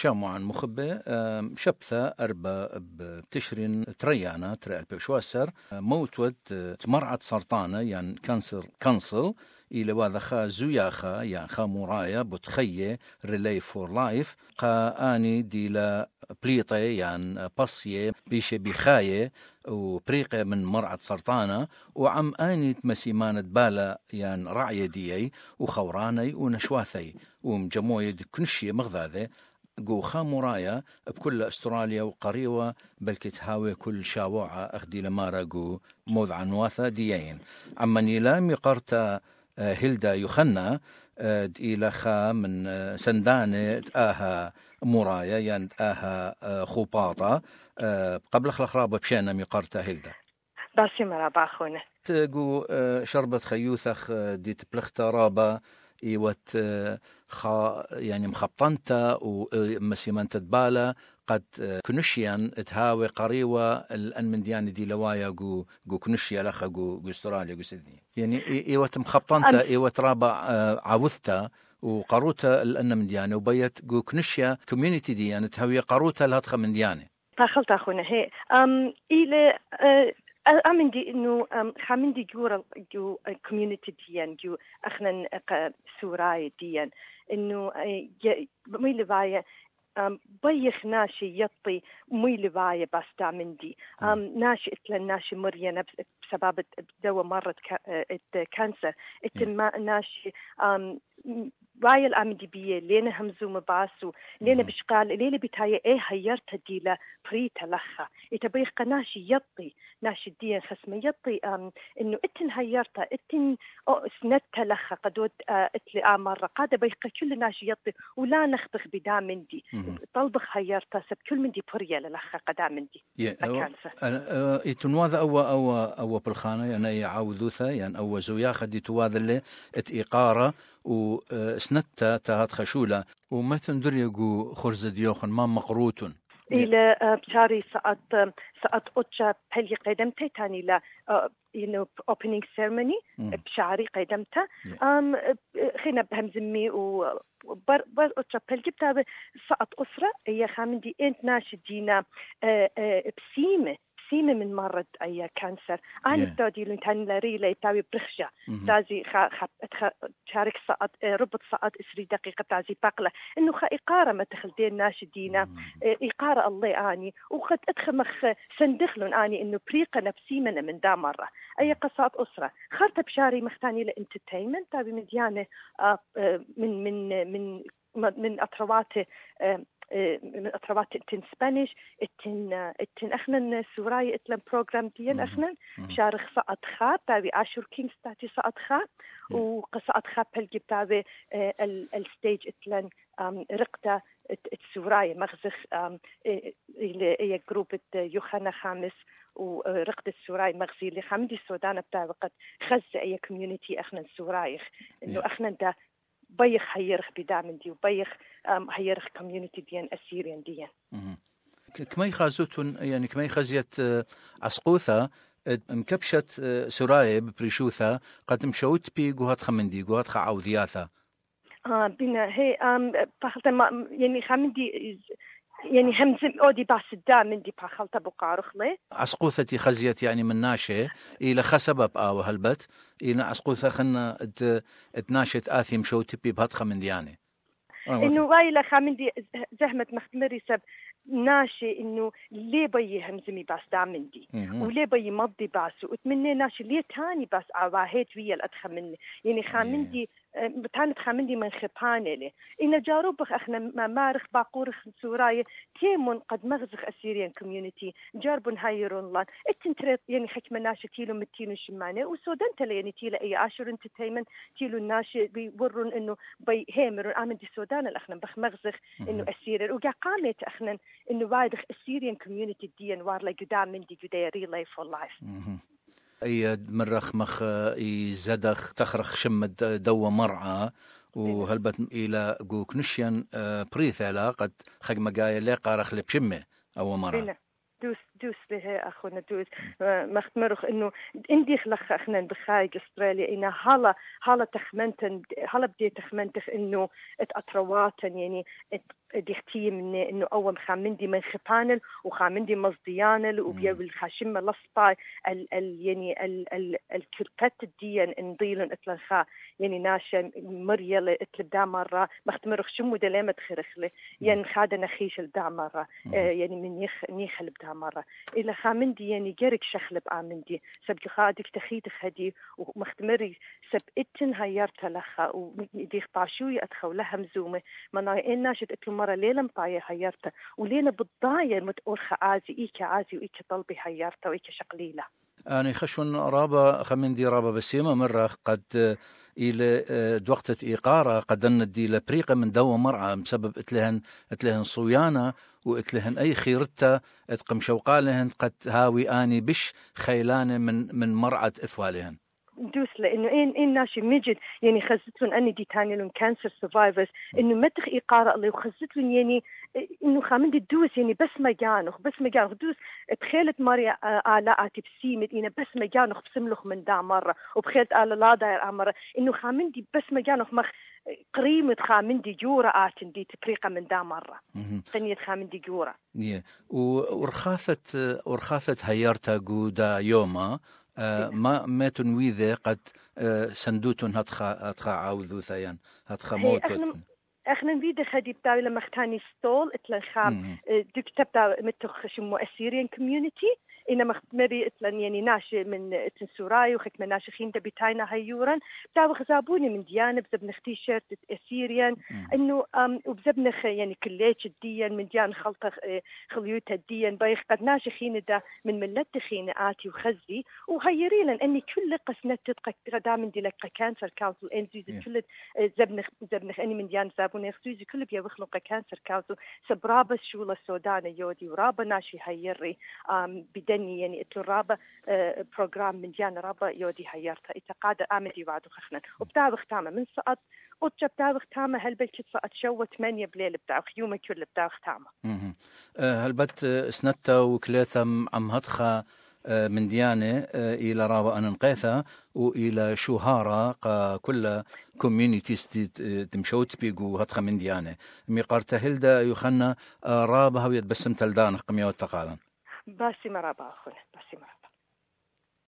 شامو عن مخبة شبثة أربا بتشرين تريانا ترى البشواسر موتوت مرعت سرطانة يعني كانسل إلى واذا خا زوياخا يعني خا مرايا بتخية ريلي فور لايف قا آني ديلا بليطة يعني بصية بيشي بخاية وبريقة من مرعت سرطانة وعم آني مسيمانة بالا يعني رعية ديي وخوراني ونشواثي ومجموية كنشي مغذاذي جو خامورايا بكل استراليا وقريوة بلكي تهاوي كل شاوعة اخدي لمارا جو موضع نواثة ديين عما نيلام يقرتا هيلدا يخنا إلى خا من سندانة تآها مرايا يعني تآها خوباطة قبل خلقرابة بشينا ميقرتا هيلدا باسي مرابا خونا تقو شربت خيوثخ دي تبلختا رابا إيوت يعني مخبطنتا ومسيمانتا تبالا قد كنشيان تهاوي قريوة الأن من دياني دي لوايا جو كنشيا لخا جو استراليا جو سيدني يعني إيوت مخبطنتا إيوت رابا عاوثتا وقروتا الأن من دياني وبيت جو كنشيا كوميونيتي دي يعني تهاوي قروتا لهاتخا من دياني فاخلت أخونا هي إلى أمندي إنه خامندي جو كوميونيتي ديان جو أخنا سوراي ديان إنه ميل باية بيخ ناشي يطي ميل باية بس دامندي ناشي إتلا ناشي مرينا بسبب دوا مرة كانسر إتما ناشي راي الأمدي بيه لينا همزو مباسو لينا بشقال لينا بتاية هيرتا ديلا بريتا لخا إتبيخ ناشي يطي ناشي ديان خسمة يطي إنه إتن هيرتا إتن سنتا لخا قدود إتلي مرة قادة بيخ كل ناشي يطي ولا نخبخ بدا مندي طلبخ هيرتا سب كل مندي بريا للخا قدا مندي إتنواذا أو بالخانة يعني يعاوذوثا يعني أو زويا خدي تواذا اللي إقارة وسنتا تهات خشولة وما تندر يقو خرز ديوخن ما مقروتون إلى بشاري ساعت أوتشا بهلي قدمتي تاني لا إنه opening ceremony بشعري قدمتها خينا بهمزمي بر أوتشا بهلي بتابع ساعت أسرة هي خامندي أنت ناشدينا بسيمة من مرض أي كانسر أنا تودي لين تاني لريلة يتابع برخشة تازي شارك ساعت ربط ساعت 20 دقيقة تازي بقلة إنه إقارة ما تخلدين ناشدينا إقارة الله آني وقد أدخل مخ سندخلون آني إنه بريقة نفسي من دا مرة أي قصات أسرة خرطة بشاري مختاني لإنترتينمنت تابي مديانة من أطرواته من أطرابات إتن سبانيش إتن أخنا سوراي إتلم بروجرام ديان أخنا بشارخ ساعت خاب تابي آشور كينغز تاتي ساعت خاب وقصات خاب هلجي تابي الستيج إتلن رقتا السوراي مغزخ إلى جروب يوخانا خامس ورقد السوراي مغزي اللي خامدي السودان بتاع وقت خز أي كوميونيتي أخنا السورايخ إنه أخنا ده بيخ هيرخ بدعم دي وبيخ هيرخ كوميونيتي ديان أسيريان ديان كما يخازوتون يعني كما يخزيت عسقوثة مكبشت سرايا ببريشوثة قد مشوت بي جوهات خمندي جوهات خعوذياثة بنا هي فخلت يعني خمندي يعني همزم أودي باس الدام من دي بخلطة بقارخ لي عسقوثتي خزيت يعني من ناشة إلى خسبب هلبت إلى عسقوثة خلنا اتناشة آثي مشوت بي بهاتخة من دياني إنه وايلة خامندي زحمة مختمري سب ناشي إنه ليه بي همزمي باس دامندي وليه بي مضي باس واتمنى ناشي ليه تاني باس عواهيت ويا الأدخل مني يعني خامندي بتانت خامندي من خبانة له إن جاروبخ أخنا مارخ باقورخ سوراي تيمون قد مغزخ أسيريان كوميونيتي جاربون هايرون لان اتنتريت يعني حكمة ناشي تيلو متينو شمانة وسودان تلا يعني تيلا أي آشور انتتيمن تيلو ناشي بيورون إنه بي هيمرون آمن دي سودان الأخنا بخ مغزخ إنه أسيريان وقا قامت أخنا إنه وايدخ أسيريان كوميونيتي ديان وارلا قدام من دي قدايا ريلاي فور لايف أي مرخ مخ زدخ تخرخ شمد دوا مرعى وهلبت إلى جوك نشيان بريثلا قد خج مجاي لا قارخ لبشمة أو مرة دوس له أخونا دوس مختمرخ إنه إندي خلق أخنا بخارج أستراليا إنه هلا تخمنتن هلا بدي تخمنتخ إنه أترواتن يعني ديختي من إنه أول خامندي من خبانل وخامندي مصديانل وبيقول خاشمة لصطاي يعني الكربت ديان نضيلن إطلقها يعني ناشا مريل إطلب دا مرة مختمرخ شمو دلامة خرخله يعني خادة نخيش الدا مرة يعني من نيخل بدا مرة إلا خامندي يعني جرك شخلب آمندي سبك خادك تخيت خدي ومختمري سبقتن هيرت لها ودي خطاشوي أدخو لها مزومة ما ناشد إتلو مرة ليلة مطاية هيرت وليلة بالضاية متأورخة عازي وإيك طلبي هيرت وإيك شقليلة أنا خشون رابا خمندي رابا بسيمة مرة قد إلى دوقتة إيقارة قد ندي لبريقة من دوا مرعى بسبب اتلهن صويانة واتلهن أي خيرتا اتقم شوقالهن قد هاوي آني بش خيلانة من مرعى إثوالهن دوس لأنه إن ناشي مجد يعني خزتلن أني دي تاني لون كانسر سرفايفرز إنه متخ إقارة الله وخزتلن يعني إنه خامندي دوس يعني بس ما جانخ دوس بخيلت ماريا آلاتي بسيمت إنه بس ما جانخ بسملخ من دا مرة وبخيلت آلا لا داير مرة إنه خامندي بس ما جانخ مخ قريمة خامندي جورة آتن دي تبريقة من دا مرة ثانية خامندي جورة ورخافة هيرتا جودا يوما ما تنوي ذا قد سندوتن هتخا عاوذو ثيان هتخا موتت اخنا نفيد خدي بتاعي لما اختاني ستول اتلن خام دكتب بتاع متخ شمو اسيريان كوميونيتي إنما مري اتلن يعني ناشي من اتن سوراي وخك من ناشي خيم دبيتاينا هيورن بتاع خزابوني من ديانة بزبنخ تيشيرت اسيريان انه وبزبنخ يعني كليتش الديان من ديان خلطة خليوت الديان بايخ قد ناشي خين دا من ملت خين آتي وخزي وهيري لن اني كل قسنة تدقى غدا من دي لك كانسر كاونسل انزيز كل زبنخ اني من ديان زابوني اختوزي كل بيوخلق كانسر كاونسل سبرابة شولة السودان يودي ورابة ناشي هيري بدني يعني اتلو رابة بروجرام من ديان رابة يودي هيرتا اتقاد آمدي وعدو خخنا وبتاوخ تاما من سقط أتجا بتاوخ تاما هلبت سقط شوة 8 بليل بتاوخ يوم كل بتاوخ تاما هلبت سنتا وكليثا عم هتخا من ديانة إلى رابا أننقيثا وإلى شهارة كل كوميونيتيز تمشوت بيقو هتخا من ديانة ميقارتا هلدا يخنا رابا هو يتبسم تلدان قميوت تقالا باسي مرابا أخونا باسي مرابا